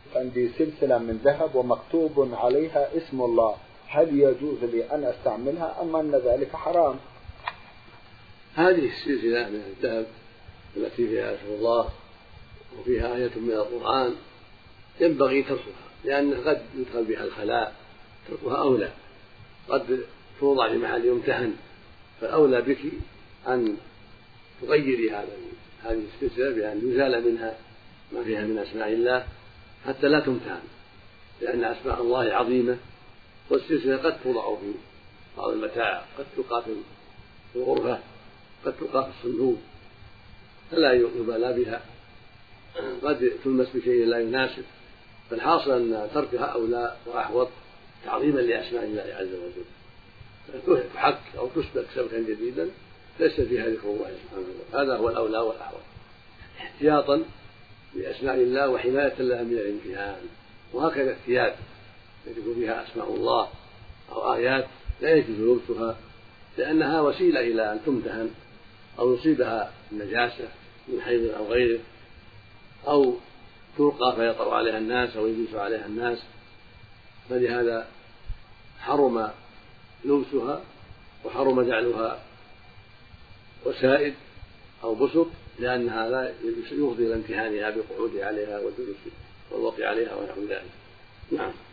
عندي سلسلة من ذهب ومكتوب عليها اسم الله، هل يجوز لي أن أستعملها أم أن ذلك حرام؟ هذه السلسلة من الذهب التي فيها اسم الله وفيها آية من القرآن ينبغي تركها، لأنه قد يدخل بها الخلاء، تركها أولى، قد توضع في محل يمتهن، فالأولى بك أن تغيري هذه السلسلة بأن يزال منها ما فيها من أسماء الله حتى لا تمتهن، لأن أسماء الله عظيمة، والسلسلة قد توضع في بعض المتاع، قد تلقى في الغرفة، قد تلقى في الصندوق فلا يبالى بها، قد تلمس بشيء لا يناسب، فالحاصل أن تركها أولى وأحوط تعظيما لأسماء الله عز وجل، تحك أو تسبك سبكا جديدا ليس فيها ذكر الله سبحانه وتعالى، هذا هو الأولى والأحوط احتياطا لأسماء الله وحماية لها من الامتهان. وهكذا الثياب التي يكون فيها أسماء الله أو آيات لا يجوز لبسها، لأنها وسيلة إلى أن تمتهن أو يصيبها النجاسة من حيض أو غيره، أو تلقى فيطأ عليها الناس أو يجلس عليها الناس، فلهذا حرم لبسها وحرم جعلها وسائد أو بسط، لأنها لا يفضي إلى امتهانها بالقعود عليها والجلوس والوقع عليها ونحو ذلك. نعم.